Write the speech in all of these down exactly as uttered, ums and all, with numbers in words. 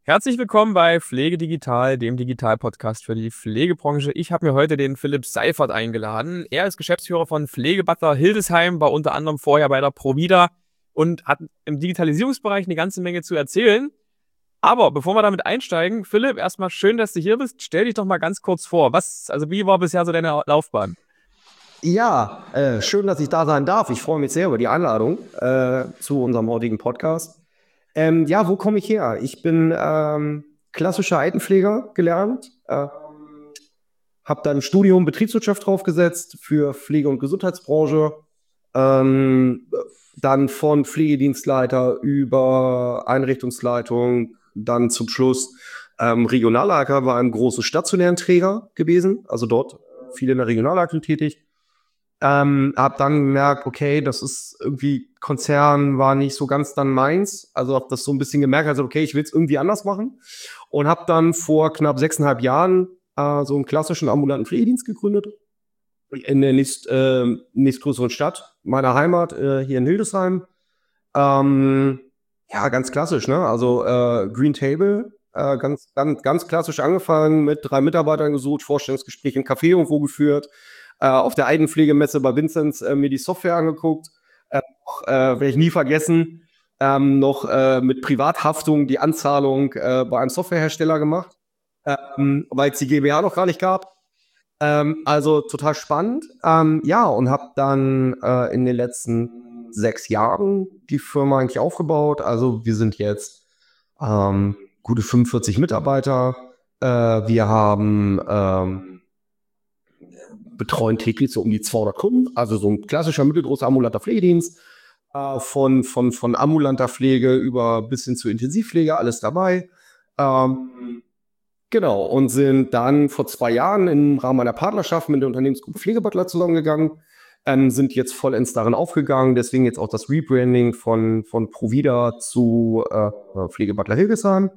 Herzlich willkommen bei Pflege Digital, dem Digital-Podcast für die Pflegebranche. Ich habe mir heute den Philipp Seifert eingeladen. Er ist Geschäftsführer von Pflegebutler Hildesheim, war unter anderem vorher bei der Provida und hat im Digitalisierungsbereich eine ganze Menge zu erzählen. Aber bevor wir damit einsteigen, Philipp, erstmal schön, dass du hier bist. Stell dich doch mal ganz kurz vor. Was, also wie war bisher so deine Laufbahn? Ja, äh, schön, dass ich da sein darf. Ich freue mich sehr über die Einladung äh, zu unserem heutigen Podcast. Ähm, ja, wo komme ich her? Ich bin ähm, klassischer Altenpfleger gelernt, äh, habe dann Studium Betriebswirtschaft draufgesetzt für Pflege- und Gesundheitsbranche, ähm, dann von Pflegedienstleiter über Einrichtungsleitung, dann zum Schluss ähm, Regionalleiter, war ein großen stationären Träger gewesen, also dort viel in der Regionalleitung tätig. Ähm, hab dann gemerkt, okay, das ist irgendwie, Konzern war nicht so ganz dann meins. Also hab das so ein bisschen gemerkt, also okay, ich will es irgendwie anders machen. Und hab dann vor knapp sechseinhalb Jahren äh, so einen klassischen ambulanten Pflegedienst gegründet. In der nächst, äh, nächstgrößeren Stadt meiner Heimat, äh, hier in Hildesheim. Ähm, ja, ganz klassisch, ne? Also äh, Green Table, äh, ganz, ganz, ganz klassisch angefangen, mit drei Mitarbeitern gesucht, Vorstellungsgespräch im Café irgendwo geführt. Äh, auf der Altenpflegemesse bei Vinzenz äh, mir die Software angeguckt. Äh, äh, Werde ich nie vergessen. Ähm, noch äh, mit Privathaftung die Anzahlung äh, bei einem Softwarehersteller gemacht, ähm, weil es die GmbH noch gar nicht gab. Ähm, also total spannend. Ähm, ja, und habe dann äh, in den letzten sechs Jahren die Firma eigentlich aufgebaut. Also wir sind jetzt ähm, gute fünfundvierzig Mitarbeiter. Äh, wir haben ähm, betreuen täglich so um die zweihundert Kunden, also so ein klassischer mittelgroßer ambulanter Pflegedienst, äh, von, von, von ambulanter Pflege über bis hin zur Intensivpflege, alles dabei. Ähm, genau, und sind dann vor zwei Jahren im Rahmen einer Partnerschaft mit der Unternehmensgruppe Pflegebutler zusammengegangen, ähm, sind jetzt vollends darin aufgegangen, deswegen jetzt auch das Rebranding von, von Provida zu äh, Pflegebutler Hildesheim,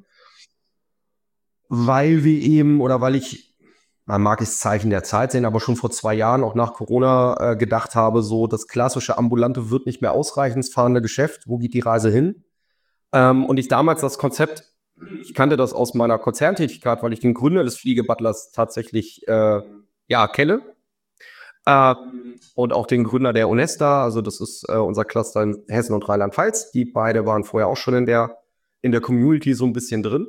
weil wir eben, oder weil ich, man mag es Zeichen der Zeit sehen, aber schon vor zwei Jahren, auch nach Corona, äh, gedacht habe, so das klassische Ambulante wird nicht mehr ausreichen, das fahrende Geschäft, wo geht die Reise hin? Ähm, und ich damals das Konzept, ich kannte das aus meiner Konzerntätigkeit, weil ich den Gründer des Pflegebutlers tatsächlich äh, ja, kenne. Äh, und auch den Gründer der Onesta, also das ist äh, unser Cluster in Hessen und Rheinland-Pfalz. Die beide waren vorher auch schon in der, in der Community so ein bisschen drin.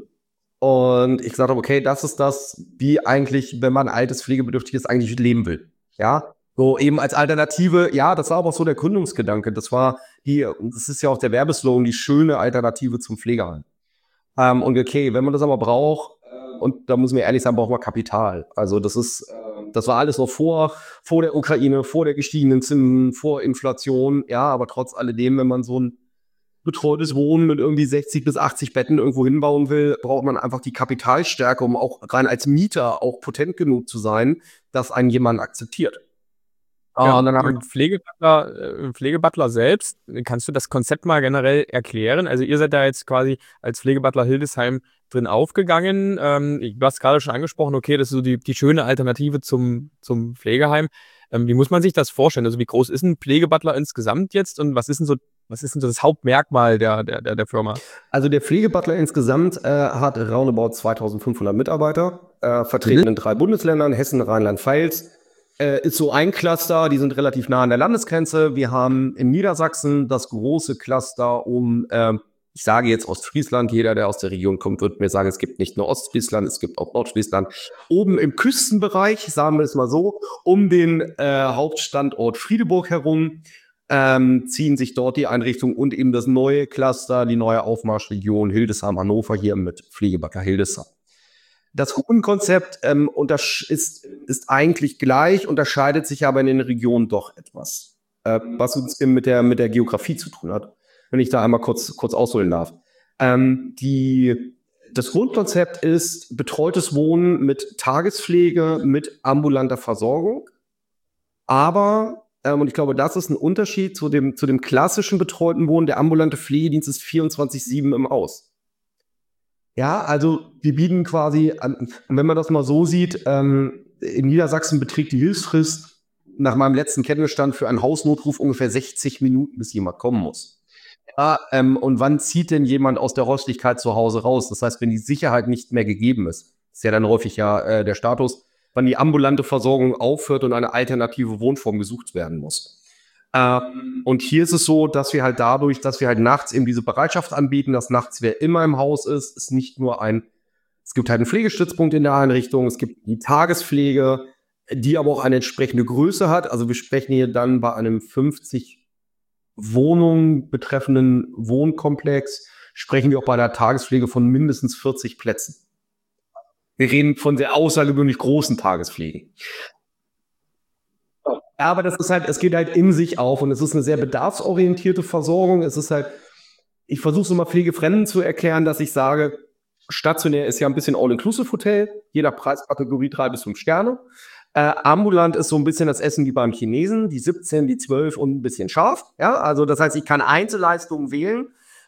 Und ich gesagt habe, okay, das ist das, wie eigentlich, wenn man altes, pflegebedürftiges eigentlich leben will. Ja, so eben als Alternative, ja, das war aber auch so der Gründungsgedanke. Das war die, und das ist ja auch der Werbeslogan, die schöne Alternative zum Pflegeheim. Ähm, und okay, wenn man das aber braucht, und da muss man ehrlich sagen, braucht man Kapital. Also das ist, das war alles noch vor, vor der Ukraine, vor der gestiegenen Zinsen, vor Inflation. Ja, aber trotz alledem, wenn man so ein betreutes Wohnen mit irgendwie sechzig bis achtzig Betten irgendwo hinbauen will, braucht man einfach die Kapitalstärke, um auch rein als Mieter auch potent genug zu sein, dass einen jemand akzeptiert. Ja, Ah, dann hab ich, und Pflegebutler, äh, Pflegebutler selbst, kannst du das Konzept mal generell erklären? Also ihr seid da jetzt quasi als Pflegebutler Hildesheim drin aufgegangen. Ähm, du hast gerade schon angesprochen, okay, das ist so die, die schöne Alternative zum, zum Pflegeheim. Ähm, wie muss man sich das vorstellen? Also wie groß ist ein Pflegebutler insgesamt jetzt und was ist denn so, was ist denn so das Hauptmerkmal der, der, der, der Firma? also der Pflegebutler insgesamt äh, hat roundabout zweitausendfünfhundert Mitarbeiter, äh, vertreten Mhm. in drei Bundesländern, Hessen, Rheinland-Pfalz. Äh, ist so ein Cluster, die sind relativ nah an der Landesgrenze. Wir haben in Niedersachsen das große Cluster um, äh, ich sage jetzt Ostfriesland, jeder, der aus der Region kommt, wird mir sagen, es gibt nicht nur Ostfriesland, es gibt auch Nordfriesland. Oben im Küstenbereich, sagen wir es mal so, um den äh, Hauptstandort Friedeburg herum, ähm, ziehen sich dort die Einrichtungen und eben das neue Cluster, die neue Aufmarschregion Hildesheim-Hannover hier mit Pflegebutler Hildesheim. Das Hupenkonzept ähm, untersch- ist, ist eigentlich gleich, unterscheidet sich aber in den Regionen doch etwas, äh, was uns eben mit der, mit der Geografie zu tun hat, wenn ich da einmal kurz, kurz ausholen darf. Ähm, die, das Grundkonzept ist betreutes Wohnen mit Tagespflege, mit ambulanter Versorgung, aber, ähm, und ich glaube, das ist ein Unterschied zu dem, zu dem klassischen betreuten Wohnen, der ambulante Pflegedienst ist vierundzwanzig sieben im Haus. Ja, also wir bieten quasi, an, wenn man das mal so sieht, ähm, in Niedersachsen beträgt die Hilfsfrist nach meinem letzten Kenntnisstand für einen Hausnotruf ungefähr sechzig Minuten, bis jemand kommen muss. Ja, ähm, und wann zieht denn jemand aus der Räumlichkeit zu Hause raus? Das heißt, wenn die Sicherheit nicht mehr gegeben ist, ist ja dann häufig ja äh, der Status, wann die ambulante Versorgung aufhört und eine alternative Wohnform gesucht werden muss. Ähm, und hier ist es so, dass wir halt dadurch, dass wir halt nachts eben diese Bereitschaft anbieten, dass nachts wer immer im Haus ist, ist nicht nur ein, es gibt halt einen Pflegestützpunkt in der Einrichtung, es gibt die Tagespflege, die aber auch eine entsprechende Größe hat. Also wir sprechen hier dann bei einem fünfzig Wohnungen betreffenden Wohnkomplex, sprechen wir auch bei der Tagespflege von mindestens vierzig Plätzen. Wir reden von sehr außergewöhnlich großen Tagespflegen. Aber das ist halt, es geht halt in sich auf und es ist eine sehr bedarfsorientierte Versorgung. Es ist halt, ich versuche es immer Pflegefremden zu erklären, dass ich sage, stationär ist ja ein bisschen All-Inclusive-Hotel, jeder Preiskategorie drei bis fünf Sterne. Äh, ambulant ist so ein bisschen das Essen wie beim Chinesen, die siebzehn, die zwölf und ein bisschen scharf. Ja, also das heißt, ich kann Einzelleistungen wählen.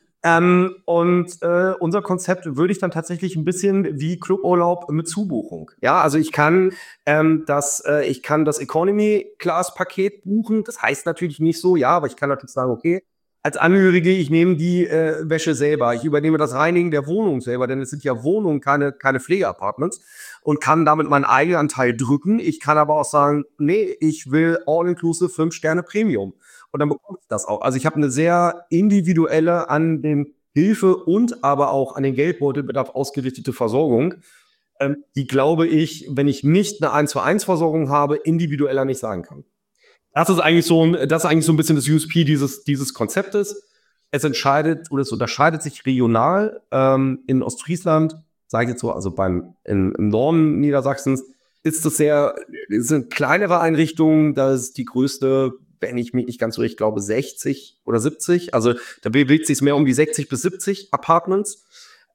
Ähm, und äh, unser Konzept würde ich dann tatsächlich ein bisschen wie Cluburlaub mit Zubuchung. Ja, also ich kann ähm, das, äh, ich kann das Economy-Class-Paket buchen. Das heißt natürlich nicht so, ja, aber ich kann natürlich sagen, okay, als Angehörige, ich nehme die äh, Wäsche selber, ich übernehme das Reinigen der Wohnung selber, denn es sind ja Wohnungen, keine, keine Pflegeapartments und kann damit meinen Eigenanteil drücken. Ich kann aber auch sagen, nee, ich will All-Inclusive fünf Sterne Premium. Und dann bekomme ich das auch. Also ich habe eine sehr individuelle, an den Hilfe- und aber auch an den Geldbeutelbedarf ausgerichtete Versorgung, ähm, die, glaube ich, wenn ich nicht eine eins zu eins Versorgung habe, individueller nicht sagen kann. Das ist eigentlich so ein, das ist eigentlich so ein bisschen das U S P dieses, dieses Konzeptes. Es entscheidet oder es unterscheidet sich regional. Ähm, in Ostfriesland, sage ich jetzt so, also beim, in, im Norden Niedersachsens, ist das sehr, es sind kleinere Einrichtungen, da ist die größte, wenn ich mich nicht ganz so richtig glaube, sechzig oder siebzig. Also da bewegt sich es mehr um die sechzig bis siebzig Apartments.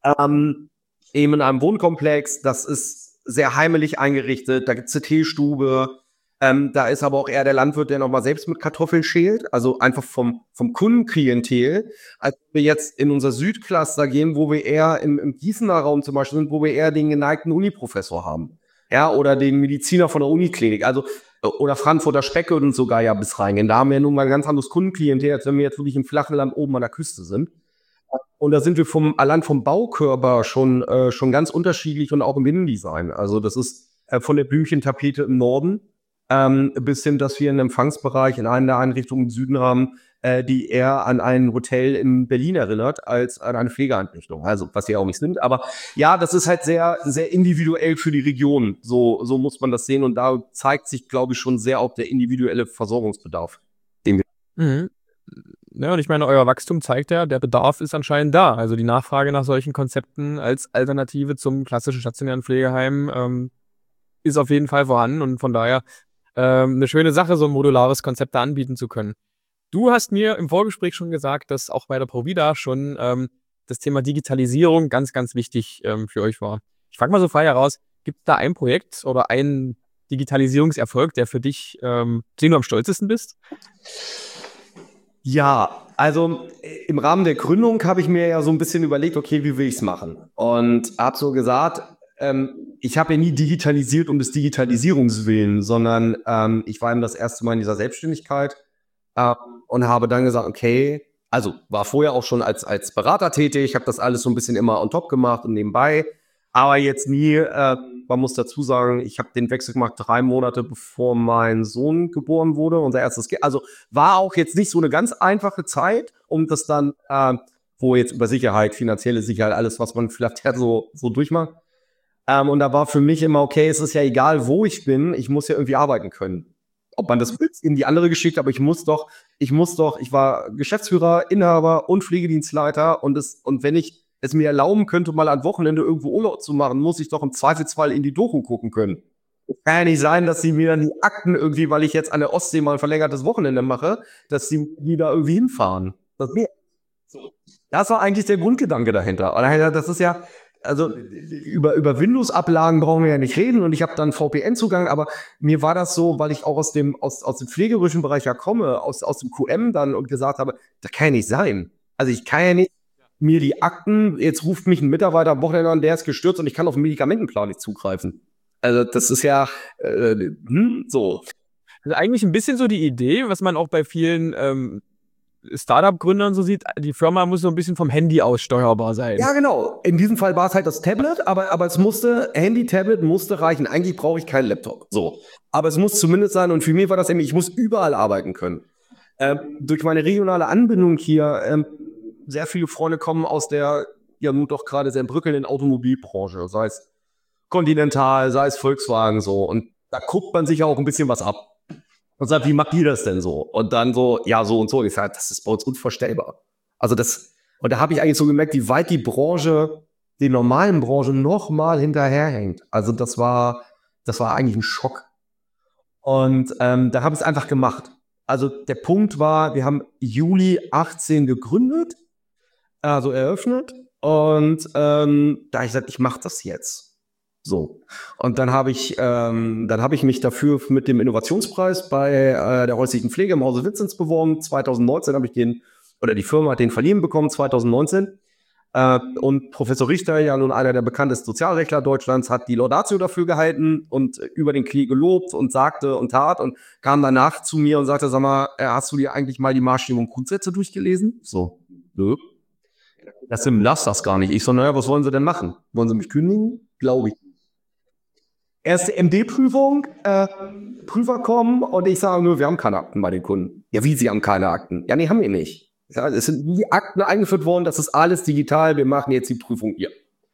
Ähm, eben in einem Wohnkomplex, das ist sehr heimelig eingerichtet, da gibt es eine Teestube. Ähm, da ist aber auch eher der Landwirt, der nochmal selbst mit Kartoffeln schält, also einfach vom, vom Kundenklientel. Als wir jetzt in unser Südcluster gehen, wo wir eher im, im Gießener Raum zum Beispiel sind, wo wir eher den geneigten Uniprofessor haben. Ja, oder den Mediziner von der Uniklinik, also, oder Frankfurter Specke und sogar ja bis reingehen. Da haben wir nun mal ein ganz anderes Kundenklientel, als wenn wir jetzt wirklich im flachen Land oben an der Küste sind. Und da sind wir vom, allein vom Baukörper schon, äh, schon ganz unterschiedlich und auch im Innendesign. Also das ist äh, von der Blümchentapete im Norden ähm, bis hin, dass wir einen Empfangsbereich in einer der Einrichtungen im Süden haben, äh, die eher an ein Hotel in Berlin erinnert, als an eine Pflegeeinrichtung. Also, was sie auch nicht sind. Aber ja, das ist halt sehr, sehr individuell für die Region. So, so muss man das sehen. Und da zeigt sich, glaube ich, schon sehr auch der individuelle Versorgungsbedarf, den wir. Mhm. Ja, und ich meine, euer Wachstum zeigt ja, der Bedarf ist anscheinend da. Also die Nachfrage nach solchen Konzepten als Alternative zum klassischen stationären Pflegeheim ähm, ist auf jeden Fall vorhanden und von daher ähm, eine schöne Sache, so ein modulares Konzept da anbieten zu können. Du hast mir im Vorgespräch schon gesagt, dass auch bei der Provida schon ähm, das Thema Digitalisierung ganz, ganz wichtig ähm, für euch war. Ich frage mal so frei heraus, gibt es da ein Projekt oder einen Digitalisierungserfolg, der für dich, ähm, den du am stolzesten bist? Ja, also im Rahmen der Gründung habe ich mir ja so ein bisschen überlegt, okay, wie will ich es machen? Und habe so gesagt, ähm, ich habe ja nie digitalisiert um des Digitalisierungswillen, sondern ähm, ich war eben das erste Mal in dieser Selbstständigkeit äh, und habe dann gesagt, okay, also war vorher auch schon als, als Berater tätig, habe das alles so ein bisschen immer on top gemacht und nebenbei, aber jetzt nie, äh, man muss dazu sagen, ich habe den Wechsel gemacht drei Monate bevor mein Sohn geboren wurde, unser erstes Kind. Also war auch jetzt nicht so eine ganz einfache Zeit, um das dann, äh, wo jetzt über Sicherheit, finanzielle Sicherheit, alles, was man vielleicht so, so durchmacht. Ähm, und da war für mich immer, okay, es ist ja egal, wo ich bin, ich muss ja irgendwie arbeiten können. Ob man das in die andere geschickt, aber ich muss doch, ich muss doch, ich war Geschäftsführer, Inhaber und Pflegedienstleiter und es, und wenn ich es mir erlauben könnte, mal am Wochenende irgendwo Urlaub zu machen, muss ich doch im Zweifelsfall in die Doku gucken können. Es kann ja nicht sein, dass sie mir dann die Akten irgendwie, weil ich jetzt an der Ostsee mal ein verlängertes Wochenende mache, dass sie wieder irgendwie hinfahren. Das, so. Das war eigentlich der Grundgedanke dahinter. Das ist ja, also über, über Windows-Ablagen brauchen wir ja nicht reden und ich habe dann V P N-Zugang, aber mir war das so, weil ich auch aus dem, aus, aus dem pflegerischen Bereich ja komme, aus, aus dem Q M dann und gesagt habe, das kann ja nicht sein. Also ich kann ja nicht mir die Akten, jetzt ruft mich ein Mitarbeiter am Wochenende an, der ist gestürzt und ich kann auf den Medikamentenplan nicht zugreifen. Also das ist ja äh, hm, so. Das ist eigentlich ein bisschen so die Idee, was man auch bei vielen ähm, Startup-Gründern so sieht, die Firma muss so ein bisschen vom Handy aus steuerbar sein. Ja, genau. In diesem Fall war es halt das Tablet, aber, aber es musste, Handy, Tablet musste reichen. Eigentlich brauche ich keinen Laptop. So. Aber es muss zumindest sein, und für mich war das irgendwie, ich muss überall arbeiten können. Ähm, durch meine regionale Anbindung hier, ähm, sehr viele Freunde kommen aus der, ja nun doch gerade sehr bröckelnden Automobilbranche, sei es Continental, sei es Volkswagen, so. Und da guckt man sich ja auch ein bisschen was ab. Und sagt, wie macht ihr das denn so? Und dann so, ja, so und so. Ich sage, das ist bei uns unvorstellbar. Also das, und da habe ich eigentlich so gemerkt, wie weit die Branche, die normalen Branche noch mal hinterherhängt. Also das war, das war eigentlich ein Schock. Und ähm, da habe ich es einfach gemacht. Also der Punkt war, wir haben Juli achtzehn gegründet, also eröffnet. Und ähm, da habe ich gesagt, ich mache das jetzt. So. Und dann habe ich, ähm, dann habe ich mich dafür mit dem Innovationspreis bei äh, der häuslichen Pflege im Hause Vinzenz beworben. zwanzig neunzehn habe ich den, oder die Firma hat den verliehen bekommen, zwanzig neunzehn. Äh, und Professor Richter, ja nun einer der bekanntesten Sozialrechtler Deutschlands, hat die Laudatio dafür gehalten und über den Klee gelobt und sagte und tat und kam danach zu mir und sagte, sag mal, äh, hast du dir eigentlich mal die Maßstäbe und Grundsätze durchgelesen? So, nö. Das lass das gar nicht. Ich so, naja, was wollen Sie denn machen? Wollen Sie mich kündigen? Glaube ich. Erste M D-Prüfung, äh, Prüfer kommen und ich sage nur, wir haben keine Akten bei den Kunden. Ja, wie, Sie haben keine Akten? Ja, nee, haben wir nicht. Ja, es sind nie Akten eingeführt worden, das ist alles digital, wir machen jetzt die Prüfung hier.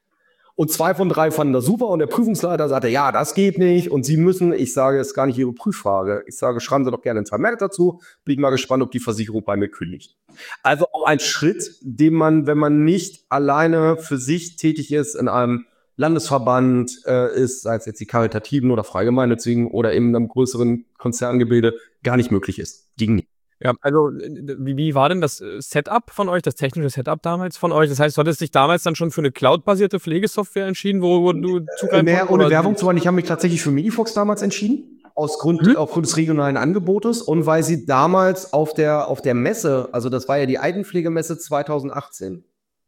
Und zwei von drei fanden das super und der Prüfungsleiter sagte, ja, das geht nicht und Sie müssen, ich sage, es ist gar nicht Ihre Prüffrage. Ich sage, schreiben Sie doch gerne ein Vermerk dazu, bin ich mal gespannt, ob die Versicherung bei mir kündigt. Also auch ein Schritt, den man, wenn man nicht alleine für sich tätig ist in einem Landesverband äh, ist, sei es jetzt die Karitativen oder Freigemeinnützigen oder in einem größeren Konzerngebilde, gar nicht möglich ist. Ging nicht. Ja, also wie, wie war denn das Setup von euch, das technische Setup damals von euch? Das heißt, du hattest dich damals dann schon für eine cloud-basierte Pflegesoftware entschieden, wo, wo du zugreifen konntest? Ohne Werbung zu machen, ich habe mich tatsächlich für Medifox damals entschieden, aus Grund, hm? aufgrund des regionalen Angebotes und weil sie damals auf der, auf der Messe, also das war ja die Altenpflegemesse zwanzig achtzehn,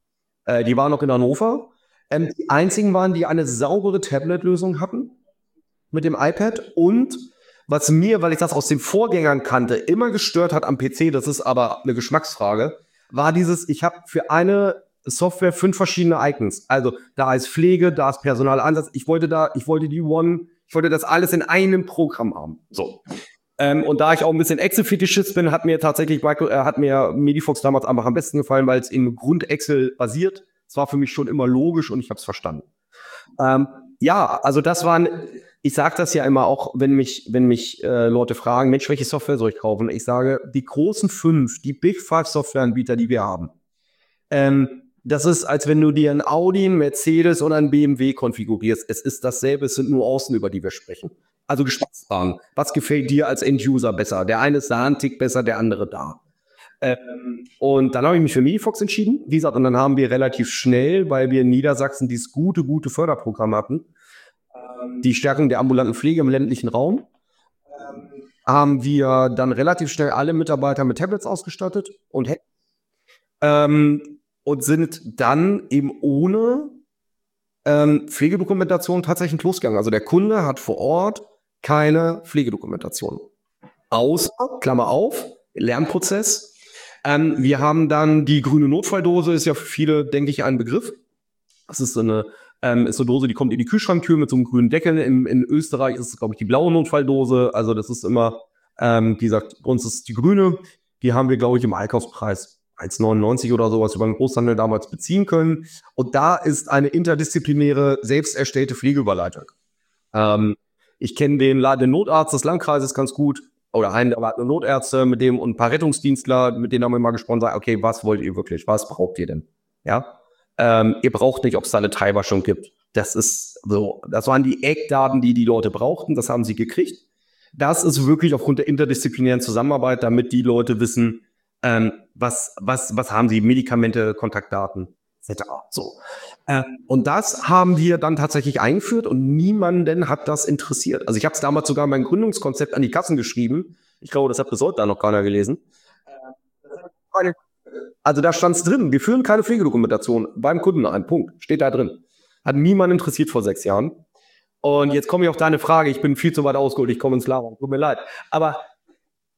äh, die war noch in Hannover, Ähm, die einzigen waren, die eine saubere Tablet-Lösung hatten mit dem iPad und was mir, weil ich das aus den Vorgängern kannte, immer gestört hat am P C, das ist aber eine Geschmacksfrage, war dieses, ich habe für eine Software fünf verschiedene Icons. Also da ist Pflege, da ist Personalansatz. Ich wollte da, ich wollte die One, ich wollte das alles in einem Programm haben. So. Ähm, und da ich auch ein bisschen Excel-Fetischist bin, hat mir tatsächlich Michael, äh, hat mir Medifox damals einfach am besten gefallen, weil es in Grund-Excel basiert. Es war für mich schon immer logisch und ich habe es verstanden. Ähm, ja, also das waren, ich sage das ja immer auch, wenn mich, wenn mich äh, Leute fragen, Mensch, welche Software soll ich kaufen? Ich sage, die großen fünf, die Big Five Softwareanbieter, die wir haben. Ähm, das ist, als wenn du dir ein Audi, ein Mercedes oder ein B M W konfigurierst. Es ist dasselbe, es sind Nuancen, über die wir sprechen. Also Geschmacksfragen. Was gefällt dir als End-User besser? Der eine ist da ein Tick besser, der andere da. Ähm, und dann habe ich mich für Medifox entschieden. Wie gesagt, und dann haben wir relativ schnell, weil wir in Niedersachsen dieses gute, gute Förderprogramm hatten, ähm, die Stärkung der ambulanten Pflege im ländlichen Raum, ähm, haben wir dann relativ schnell alle Mitarbeiter mit Tablets ausgestattet und, ähm, und sind dann eben ohne ähm, Pflegedokumentation tatsächlich losgegangen. Also der Kunde hat vor Ort keine Pflegedokumentation. Außer, Klammer auf, Lernprozess. Ähm, wir haben dann die grüne Notfalldose, ist ja für viele, denke ich, ein Begriff. Das ist so eine, ähm, ist so eine Dose, die kommt in die Kühlschranktür mit so einem grünen Deckel. In, in Österreich ist es, glaube ich, die blaue Notfalldose. Also das ist immer, ähm, wie gesagt, bei uns ist die grüne. Die haben wir, glaube ich, im Einkaufspreis eins neunundneunzig oder sowas über den Großhandel damals beziehen können. Und da ist eine interdisziplinäre, selbst erstellte Pflegeüberleitung. Ähm, ich kenne den, den Notarzt des Landkreises ganz gut. Oder einen, aber eine Notärzte mit dem und ein paar Rettungsdienstler, mit denen haben wir mal gesprochen, sagen, okay, was wollt ihr wirklich? Was braucht ihr denn? Ja, ähm, ihr braucht nicht, ob es da eine Teilwaschung gibt. Das ist so, das waren die Eckdaten, die die Leute brauchten. Das haben sie gekriegt. Das ist wirklich aufgrund der interdisziplinären Zusammenarbeit, damit die Leute wissen, ähm, was, was, was haben sie, Medikamente, Kontaktdaten, et cetera. So. Äh, und das haben wir dann tatsächlich eingeführt und niemanden hat das interessiert. Also ich habe es damals sogar mein Gründungskonzept an die Kassen geschrieben. Ich glaube, das hat bis heute noch keiner gelesen. Also da stand es drin, wir führen keine Pflegedokumentation beim Kunden ein, Punkt. Steht da drin. Hat niemand interessiert vor sechs Jahren. Und jetzt komme ich auf deine Frage, ich bin viel zu weit ausgeholt, ich komme ins Lager, tut mir leid. Aber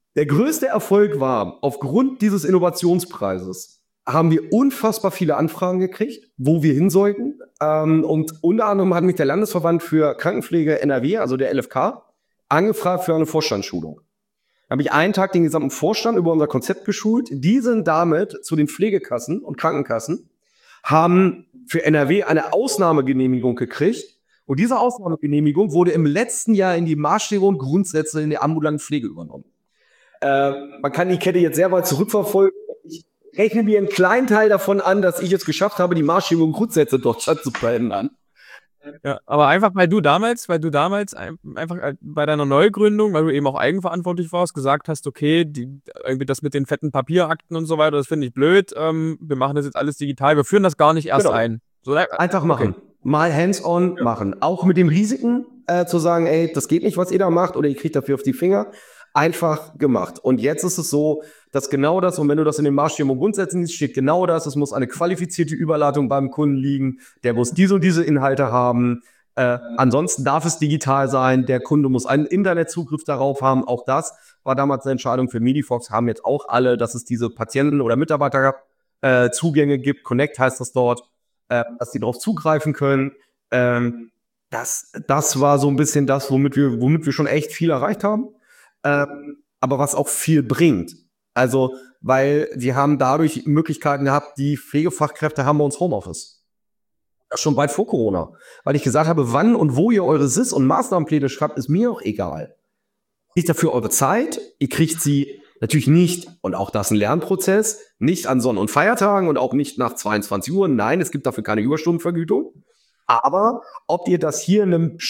Der größte Erfolg war, aufgrund dieses Innovationspreises haben wir unfassbar viele Anfragen gekriegt, wo wir hin sollten. Ähm, und unter anderem hat mich der Landesverband für Krankenpflege N R W, also der L F K, angefragt für eine Vorstandsschulung. Da habe ich einen Tag den gesamten Vorstand über unser Konzept geschult. Die sind damit zu den Pflegekassen und Krankenkassen, haben für N R W eine Ausnahmegenehmigung gekriegt. Und diese Ausnahmegenehmigung wurde im letzten Jahr in die Maßstäbe und Grundsätze in der ambulanten Pflege übernommen. Äh, man kann die Kette jetzt sehr weit zurückverfolgen. Ich rechne mir einen kleinen Teil davon an, dass ich es geschafft habe, die Maßstäbe und Grundsätze dort zu verändern. Ja, aber einfach, weil du damals, weil du damals einfach bei deiner Neugründung, weil du eben auch eigenverantwortlich warst, gesagt hast, okay, die, irgendwie das mit den fetten Papierakten und so weiter, das finde ich blöd, ähm, wir machen das jetzt alles digital, wir führen das gar nicht erst Genau. ein. So, einfach machen. Okay. Mal hands-on ja. machen. Auch mit dem Risiken äh, zu sagen, ey, das geht nicht, was ihr da macht, oder ihr kriegt dafür auf die Finger. Einfach gemacht. Und jetzt ist es so, dass genau das, und wenn du das in den Maßstäben und Grundsätzen siehst, steht genau das, es muss eine qualifizierte Überleitung beim Kunden liegen, der muss diese und diese Inhalte haben, äh, ansonsten darf es digital sein, der Kunde muss einen Internetzugriff darauf haben, auch das war damals eine Entscheidung für Medifox, haben jetzt auch alle, dass es diese Patienten- oder Mitarbeiterzugänge äh, gibt, Connect heißt das dort, äh, dass die darauf zugreifen können. Ähm, das, das war so ein bisschen das, womit wir, womit wir schon echt viel erreicht haben. Ähm, aber was auch viel bringt. Also, weil wir haben dadurch Möglichkeiten gehabt, die Pflegefachkräfte haben bei uns Homeoffice. Schon weit vor Corona. Weil ich gesagt habe, wann und wo ihr eure S I S- und Maßnahmenpläne schreibt, ist mir auch egal. Ihr kriegt dafür eure Zeit, ihr kriegt sie natürlich nicht, und auch das ist ein Lernprozess, nicht an Sonn- und Feiertagen und auch nicht nach zweiundzwanzig Uhr. Nein, es gibt dafür keine Überstundenvergütung. Aber ob ihr das hier in einem,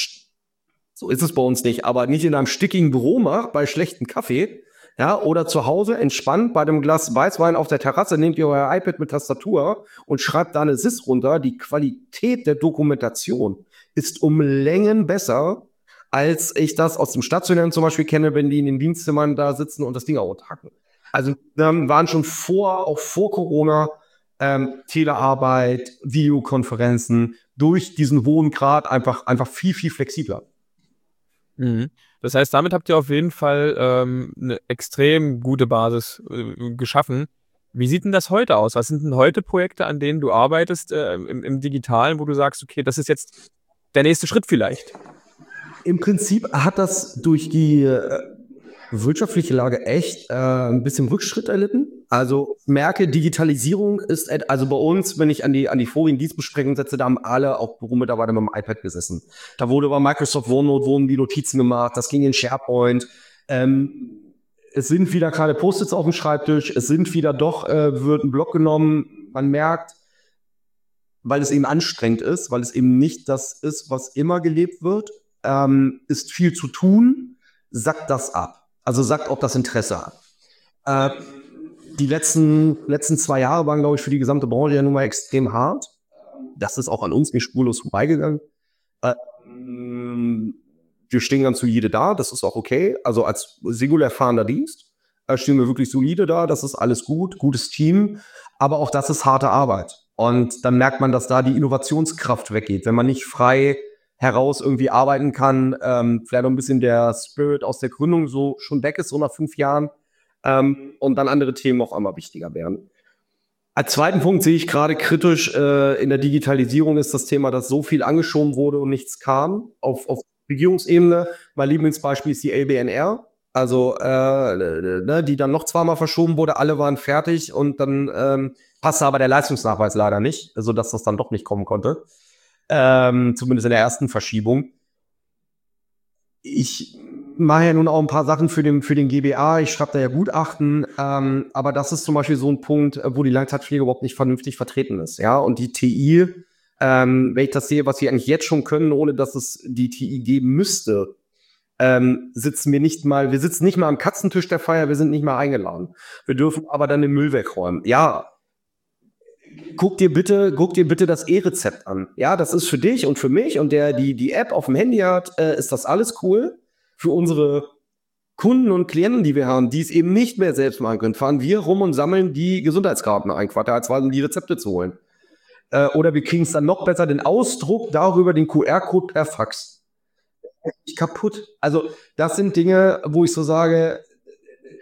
so ist es bei uns nicht, aber nicht in einem stickigen Büro macht, bei schlechtem Kaffee, ja, oder zu Hause entspannt bei dem Glas Weißwein auf der Terrasse, nehmt ihr euer iPad mit Tastatur und schreibt da eine S I S runter. Die Qualität der Dokumentation ist um Längen besser, als ich das aus dem Stationären zum Beispiel kenne, wenn die in den Dienstzimmern da sitzen und das Ding aushacken. Also ähm, waren schon vor, auch vor Corona, ähm, Telearbeit, Videokonferenzen durch diesen hohen Grad einfach, einfach viel, viel flexibler. Mhm. Das heißt, damit habt ihr auf jeden Fall ähm, eine extrem gute Basis äh, geschaffen. Wie sieht denn das heute aus? Was sind denn heute Projekte, an denen du arbeitest äh, im, im Digitalen, wo du sagst, okay, das ist jetzt der nächste Schritt vielleicht? Im Prinzip hat das durch die äh, wirtschaftliche Lage echt äh, ein bisschen Rückschritt erlitten. Also ich merke, Digitalisierung ist, also bei uns, wenn ich an die, an die vorigen Dienstbesprechungen setze, da haben alle auch Büromitarbeiter mit dem iPad gesessen. Da wurde bei Microsoft OneNote wurden die Notizen gemacht, das ging in SharePoint. Ähm, es sind wieder keine Post-its auf dem Schreibtisch, es sind wieder doch, äh, wird ein Block genommen. Man merkt, weil es eben anstrengend ist, weil es eben nicht das ist, was immer gelebt wird, ähm, ist viel zu tun, sackt das ab. Also sackt auch das Interesse ab. Äh, die letzten, letzten zwei Jahre waren, glaube ich, für die gesamte Branche ja nun mal extrem hart. Das ist auch an uns nicht spurlos vorbeigegangen. Äh, wir stehen ganz solide da, das ist auch okay. Also als singulär fahrender Dienst äh, stehen wir wirklich solide da, das ist alles gut, gutes Team. Aber auch das ist harte Arbeit. Und dann merkt man, dass da die Innovationskraft weggeht. Wenn man nicht frei heraus irgendwie arbeiten kann, ähm, vielleicht auch ein bisschen der Spirit aus der Gründung so schon weg ist, so nach fünf Jahren, ähm, und dann andere Themen auch einmal wichtiger werden. Als zweiten Punkt sehe ich gerade kritisch äh, in der Digitalisierung ist das Thema, dass so viel angeschoben wurde und nichts kam auf, auf Regierungsebene. Mein Lieblingsbeispiel ist die L B N R, also äh, ne, die dann noch zweimal verschoben wurde, alle waren fertig und dann ähm, passte aber der Leistungsnachweis leider nicht, sodass das dann doch nicht kommen konnte. Ähm, zumindest in der ersten Verschiebung. Ich mache ja nun auch ein paar Sachen für den, für den G B A, ich schreibe da ja Gutachten, ähm, aber das ist zum Beispiel so ein Punkt, wo die Langzeitpflege überhaupt nicht vernünftig vertreten ist. Ja, und die T I, ähm, wenn ich das sehe, was wir eigentlich jetzt schon können, ohne dass es die T I geben müsste, ähm, sitzen wir nicht mal, wir sitzen nicht mal am Katzentisch der Feier, wir sind nicht mal eingeladen. Wir dürfen aber dann den Müll wegräumen. Ja, guck dir bitte, guck dir bitte das E-Rezept an. Ja, das ist für dich und für mich und der, die die App auf dem Handy hat, äh, ist das alles cool. Für unsere Kunden und Klienten, die wir haben, die es eben nicht mehr selbst machen können, fahren wir rum und sammeln die Gesundheitskarten ein, quartalsweise, um die Rezepte zu holen. Äh, oder wir kriegen es dann noch besser, den Ausdruck darüber, den Q R-Code per Fax. Kaputt. Also das sind Dinge, wo ich so sage,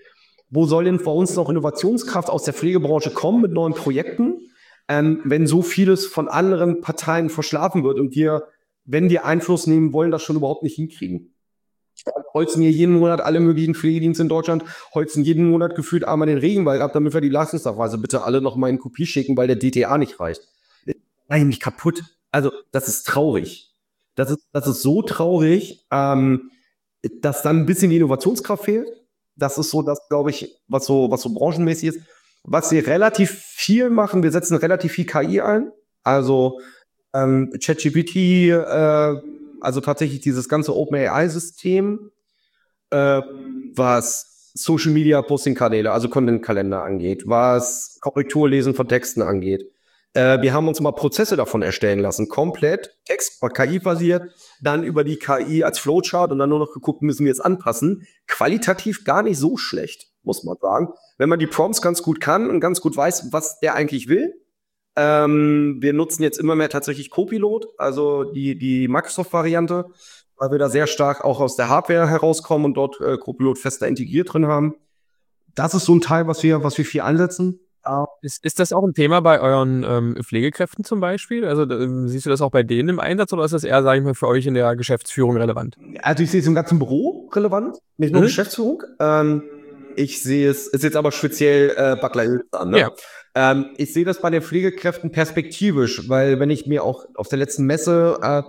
wo soll denn bei uns noch Innovationskraft aus der Pflegebranche kommen mit neuen Projekten, ähm, wenn so vieles von anderen Parteien verschlafen wird und wir, wenn wir Einfluss nehmen wollen, das schon überhaupt nicht hinkriegen. Holzen hier jeden Monat alle möglichen Pflegedienste in Deutschland, holzen jeden Monat gefühlt einmal den Regenwald ab, damit wir die Leistungsnachweise bitte alle noch mal in Kopie schicken, weil der D T A nicht reicht. Eigentlich kaputt. Also, das ist traurig. Das ist, das ist so traurig, ähm, dass dann ein bisschen die Innovationskraft fehlt. Das ist so das, glaube ich, was so, was so branchenmäßig ist. Was wir relativ viel machen, wir setzen relativ viel K I ein. Also ähm, ChatGPT, äh, also tatsächlich dieses ganze OpenAI-System, äh, was Social Media Posting-Kanäle, also Content-Kalender angeht, was Korrekturlesen von Texten angeht. Äh, wir haben uns mal Prozesse davon erstellen lassen, komplett Text, K I-basiert, dann über die K I als Flowchart und dann nur noch geguckt, müssen wir es anpassen. Qualitativ gar nicht so schlecht, muss man sagen. Wenn man die Prompts ganz gut kann und ganz gut weiß, was der eigentlich will. Ähm, wir nutzen jetzt immer mehr tatsächlich Copilot, also die, die Microsoft-Variante, weil wir da sehr stark auch aus der Hardware herauskommen und dort äh, Copilot fester integriert drin haben. Das ist so ein Teil, was wir, was wir viel einsetzen. Ist, ist das auch ein Thema bei euren ähm, Pflegekräften zum Beispiel? Also ähm, siehst du das auch bei denen im Einsatz oder ist das eher, sage ich mal, für euch in der Geschäftsführung relevant? Also ich sehe es im ganzen Büro relevant, nicht nur Mhm. Geschäftsführung. Ähm, ich sehe es, ist jetzt aber speziell äh, Backler an, ne? Ja. Ähm, ich sehe das bei den Pflegekräften perspektivisch, weil wenn ich mir auch auf der letzten Messe äh,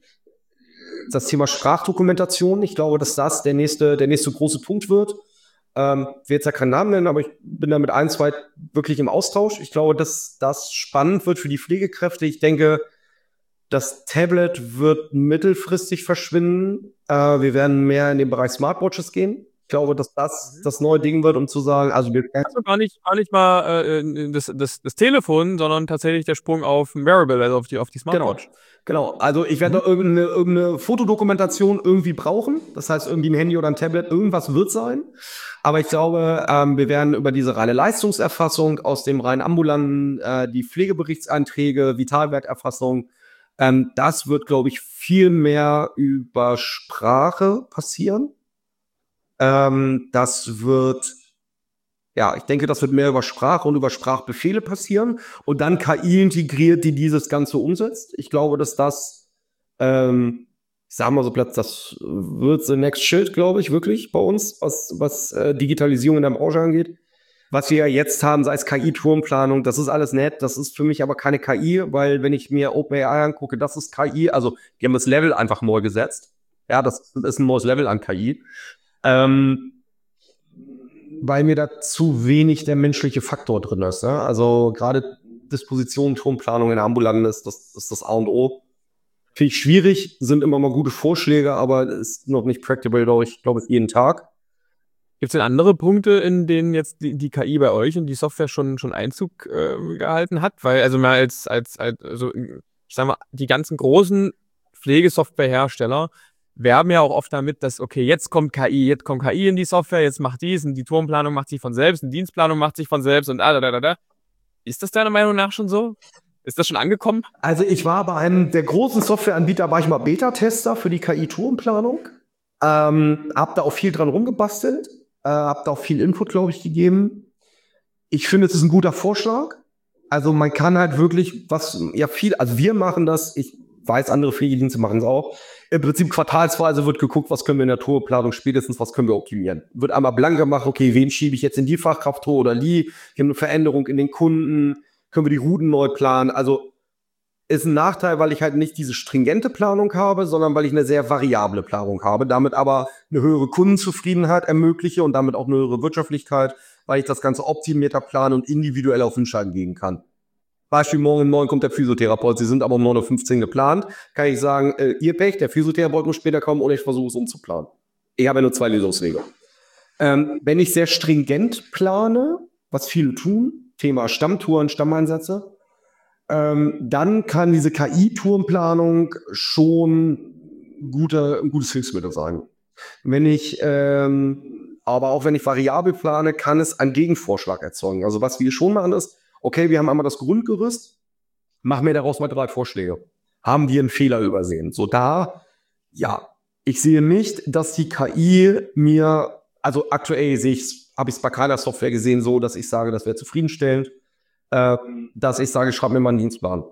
das Thema Sprachdokumentation, ich glaube, dass das der nächste, der nächste große Punkt wird. Ähm, ich will jetzt ja keinen Namen nennen, aber ich bin da mit ein, zwei wirklich im Austausch. Ich glaube, dass das spannend wird für die Pflegekräfte. Ich denke, das Tablet wird mittelfristig verschwinden. Äh, wir werden mehr in den Bereich Smartwatches gehen. Ich glaube, dass das das neue Ding wird, um zu sagen, also wir Also gar nicht, gar nicht mal äh, das, das, das Telefon, sondern tatsächlich der Sprung auf ein Wearable, also auf die, auf die Smartwatch. Genau, also ich werde Mhm. da irgendeine, irgendeine Fotodokumentation irgendwie brauchen. Das heißt, irgendwie ein Handy oder ein Tablet, irgendwas wird sein. Aber ich glaube, ähm, wir werden über diese reine Leistungserfassung aus dem rein ambulanten, äh, die Pflegeberichtseinträge, Vitalwerterfassung, ähm, das wird, glaube ich, viel mehr über Sprache passieren. Ähm, das wird, ja, ich denke, das wird mehr über Sprache und über Sprachbefehle passieren und dann K I integriert, die dieses Ganze umsetzt. Ich glaube, dass das, ähm, ich sag mal so Platz, das wird the next shit, glaube ich, wirklich bei uns, was, was äh, Digitalisierung in der Branche angeht. Was wir ja jetzt haben, sei es K I-Turmplanung, das ist alles nett, das ist für mich aber keine K I, weil wenn ich mir OpenAI angucke, das ist K I, also die haben das Level einfach neu gesetzt. Ja, das ist ein neues Level an K I. Ähm, weil mir da zu wenig der menschliche Faktor drin ist. Ja? Also gerade Disposition, Turmplanung in der Ambulanten ist das, ist das A und O. Finde ich schwierig, sind immer mal gute Vorschläge, aber ist noch nicht practicable, glaube ich, glaube ich, jeden Tag. Gibt es denn andere Punkte, in denen jetzt die, die K I bei euch und die Software schon, schon Einzug äh, gehalten hat? Weil, also mal als, als, als also, ich sag mal, die ganzen großen Pflegesoftwarehersteller werben ja auch oft damit, dass, okay, jetzt kommt K I, jetzt kommt K I in die Software, jetzt macht dies und die Turmplanung macht sich von selbst, eine Dienstplanung macht sich von selbst und da, da, da, da. Ist das deiner Meinung nach schon so? Ist das schon angekommen? Also ich war bei einem der großen Softwareanbieter, war ich mal Beta-Tester für die K I-Turmplanung. Ähm, hab da auch viel dran rumgebastelt, äh, hab da auch viel Input, glaube ich, gegeben. Ich finde, es ist ein guter Vorschlag. Also man kann halt wirklich was, ja viel, also wir machen das, ich weiß, andere Pflegedienste machen es auch. Im Prinzip quartalsweise wird geguckt, was können wir in der Tourplanung spätestens, was können wir optimieren. Wird einmal blank gemacht, okay, wen schiebe ich jetzt in die Fachkraft Tour oder die? Wir haben eine Veränderung in den Kunden, können wir die Routen neu planen. Also ist ein Nachteil, weil ich halt nicht diese stringente Planung habe, sondern weil ich eine sehr variable Planung habe, damit aber eine höhere Kundenzufriedenheit ermögliche und damit auch eine höhere Wirtschaftlichkeit, weil ich das Ganze optimierter planen und individuell auf Entscheiden gehen kann. Beispiel, morgen um neun kommt der Physiotherapeut, Sie sind aber um neun Uhr fünfzehn geplant, kann ich sagen, äh, ihr Pech, der Physiotherapeut muss später kommen oder ich versuche es umzuplanen. Ich habe ja nur zwei Lösungswege. Ähm, wenn ich sehr stringent plane, was viele tun, Thema Stammtouren, Stammeinsätze, ähm, dann kann diese K I-Tourenplanung schon gute, ein gutes Hilfsmittel sein. Wenn ich, ähm, aber auch wenn ich variabel plane, kann es einen Gegenvorschlag erzeugen. Also was wir schon machen ist, okay, wir haben einmal das Grundgerüst, machen wir daraus mal drei Vorschläge. Haben wir einen Fehler übersehen? So da, ja, ich sehe nicht, dass die K I mir also aktuell sehe ich's, habe ich es bei keiner Software gesehen, so, dass ich sage, das wäre zufriedenstellend, äh, dass ich sage, schreib mir mal einen Dienstplan.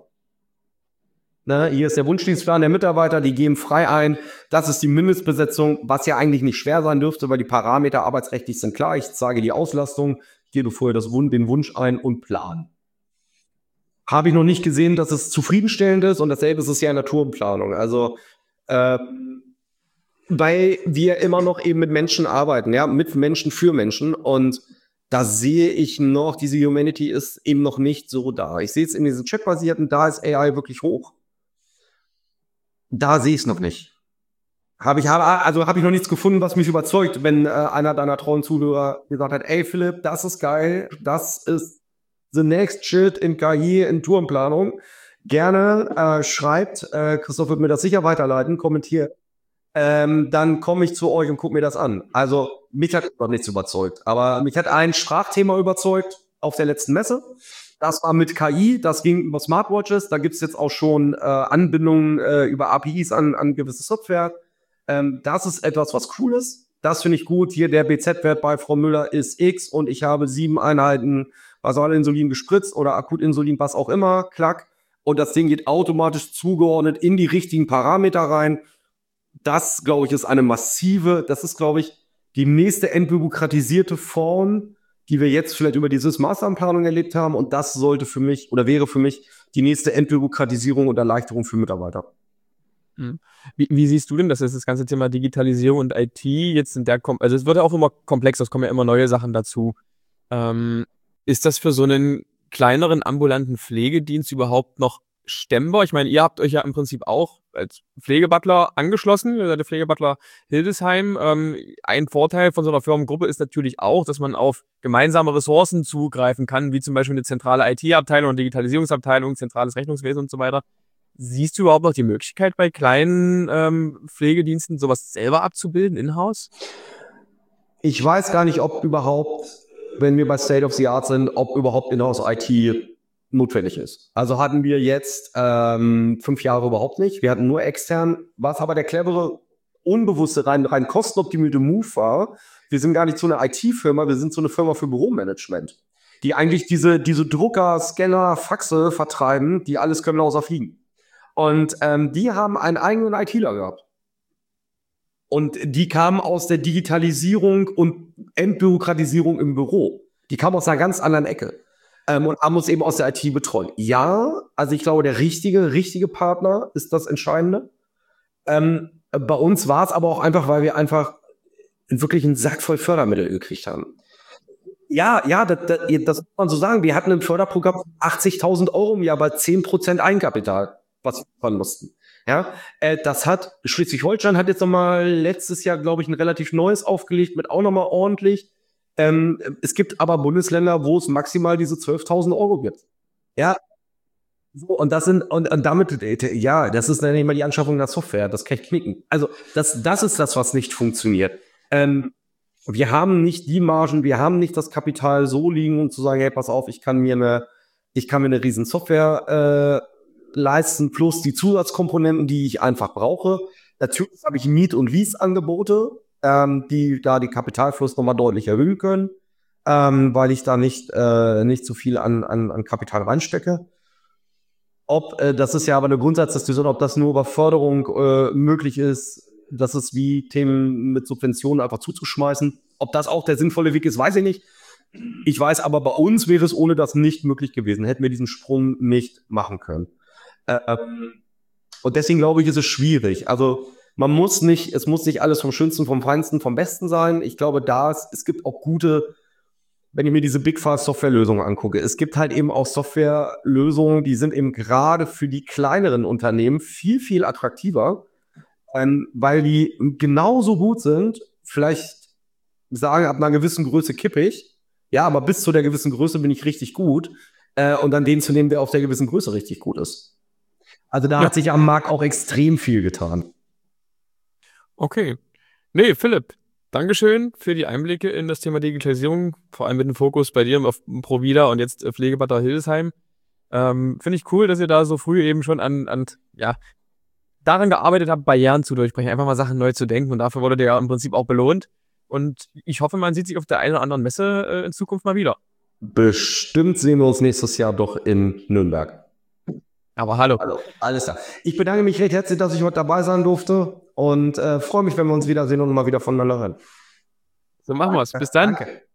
Ne, hier ist der Wunschdienstplan der Mitarbeiter, die geben frei ein, das ist die Mindestbesetzung, was ja eigentlich nicht schwer sein dürfte, weil die Parameter arbeitsrechtlich sind klar. Ich zeige die Auslastung, gebe vorher das Wun- den Wunsch ein und plan. Habe ich noch nicht gesehen, dass es zufriedenstellend ist, und dasselbe ist es ja in der Tourenplanung. Also ähm, weil wir immer noch eben mit Menschen arbeiten, ja, mit Menschen für Menschen, und da sehe ich noch, diese Humanity ist eben noch nicht so da. Ich sehe es in diesen Chat-basierten, da ist A I wirklich hoch. Da sehe ich es noch nicht. Habe ich, habe, also habe ich noch nichts gefunden, was mich überzeugt, wenn äh, einer deiner treuen Zuhörer gesagt hat, ey Philipp, das ist geil, das ist the next shit in K I, in Tourenplanung. Gerne äh, schreibt, äh, Christoph wird mir das sicher weiterleiten, kommentiert. Ähm, dann komme ich zu euch und gucke mir das an. Also mich hat noch nichts überzeugt, aber mich hat ein Sprachthema überzeugt auf der letzten Messe. Das war mit K I, das ging über Smartwatches. Da gibt es jetzt auch schon äh, Anbindungen äh, über A P Is an, an gewisse Software. Ähm, das ist etwas, was cool ist. Das finde ich gut. Hier der B Z-Wert bei Frau Müller ist X und ich habe sieben Einheiten Basalinsulin gespritzt oder Akutinsulin, was auch immer, klack. Und das Ding geht automatisch zugeordnet in die richtigen Parameter rein. Das, glaube ich, ist eine massive, das ist, glaube ich, die nächste entbürokratisierte Form, die wir jetzt vielleicht über diese Maßnahmenplanung erlebt haben. Und das sollte für mich oder wäre für mich die nächste Entbürokratisierung und Erleichterung für Mitarbeiter. Wie, wie siehst du denn, dass das ganze Thema Digitalisierung und I T jetzt in der, Kom also es wird ja auch immer komplexer, es kommen ja immer neue Sachen dazu. Ähm, ist das für so einen kleineren ambulanten Pflegedienst überhaupt noch stemmbar? Ich meine, ihr habt euch ja im Prinzip auch als Pflegebutler angeschlossen, ihr seid der Pflegebutler Hildesheim. Ähm, ein Vorteil von so einer Firmengruppe ist natürlich auch, dass man auf gemeinsame Ressourcen zugreifen kann, wie zum Beispiel eine zentrale I T-Abteilung und Digitalisierungsabteilung, zentrales Rechnungswesen und so weiter. Siehst du überhaupt noch die Möglichkeit, bei kleinen ähm, Pflegediensten sowas selber abzubilden, in-house? Ich weiß gar nicht, ob überhaupt, wenn wir bei State of the Art sind, ob überhaupt in-house I T notwendig ist. Also hatten wir jetzt ähm, fünf Jahre überhaupt nicht. Wir hatten nur extern. Was aber der clevere, unbewusste, rein, rein kostenoptimierte Move war, wir sind gar nicht so eine I T-Firma, wir sind so eine Firma für Büromanagement, die eigentlich diese, diese Drucker, Scanner, Faxe vertreiben, die alles können außer fliegen. Und ähm, die haben einen eigenen ITler gehabt. Und die kamen aus der Digitalisierung und Entbürokratisierung im Büro. Die kamen aus einer ganz anderen Ecke. Ähm, und haben uns eben aus der I T betreut. Ja, also ich glaube, der richtige, richtige Partner ist das Entscheidende. Ähm, bei uns war es aber auch einfach, weil wir einfach wirklich einen Sack voll Fördermittel gekriegt haben. Ja, ja, das, das, das muss man so sagen. Wir hatten ein Förderprogramm von achtzigtausend Euro im Jahr bei zehn Prozent Eigenkapital, was wir fahren mussten. Ja, äh, das hat, Schleswig-Holstein hat jetzt nochmal letztes Jahr, glaube ich, ein relativ neues aufgelegt mit auch nochmal ordentlich. Ähm, es gibt aber Bundesländer, wo es maximal diese zwölftausend Euro gibt. Ja, so, und das sind, und, und damit, äh, ja, das ist dann nicht mal die Anschaffung der Software, das kann ich knicken. Also, das, das ist das, was nicht funktioniert. Ähm, wir haben nicht die Margen, wir haben nicht das Kapital so liegen, um zu sagen, hey, pass auf, ich kann mir eine, ich kann mir eine riesen Software äh, leisten, plus die Zusatzkomponenten, die ich einfach brauche. Natürlich habe ich Miet- und Lease-Angebote, ähm, die da die Kapitalfluss nochmal deutlich erhöhen können, ähm, weil ich da nicht, äh, nicht so viel an, an, an Kapital reinstecke. Ob, äh, das ist ja aber eine Grundsatzdiskussion, ob das nur über Förderung äh, möglich ist, das ist wie Themen mit Subventionen einfach zuzuschmeißen. Ob das auch der sinnvolle Weg ist, weiß ich nicht. Ich weiß aber, bei uns wäre es ohne das nicht möglich gewesen. Hätten wir diesen Sprung nicht machen können. Ähm, und deswegen glaube ich, ist es schwierig. Also man muss nicht, es muss nicht alles vom Schönsten, vom Feinsten, vom Besten sein. Ich glaube, da es, es gibt auch gute, wenn ich mir diese Big Fast Softwarelösungen angucke, es gibt halt eben auch Softwarelösungen, die sind eben gerade für die kleineren Unternehmen viel, viel attraktiver, ähm, weil die genauso gut sind, vielleicht sagen, ab einer gewissen Größe kippe ich, ja, aber bis zu der gewissen Größe bin ich richtig gut, äh, und dann den zu nehmen, der auf der gewissen Größe richtig gut ist. Also da Ja. hat sich am Markt auch extrem viel getan. Okay. Nee, Philipp, Dankeschön für die Einblicke in das Thema Digitalisierung, vor allem mit dem Fokus bei dir auf Provida und jetzt äh, Pflegebad Hildesheim. Ähm, Finde ich cool, dass ihr da so früh eben schon an, an ja, daran gearbeitet habt, Barrieren zu durchbrechen, einfach mal Sachen neu zu denken, und dafür wurde ihr ja im Prinzip auch belohnt. Und ich hoffe, man sieht sich auf der einen oder anderen Messe äh, in Zukunft mal wieder. Bestimmt sehen wir uns nächstes Jahr doch in Nürnberg. Aber hallo. Hallo, alles klar. Ich bedanke mich recht herzlich, dass ich heute dabei sein durfte und äh, freue mich, wenn wir uns wiedersehen und mal wieder voneinander hören. So machen wir es. Bis dann. Danke.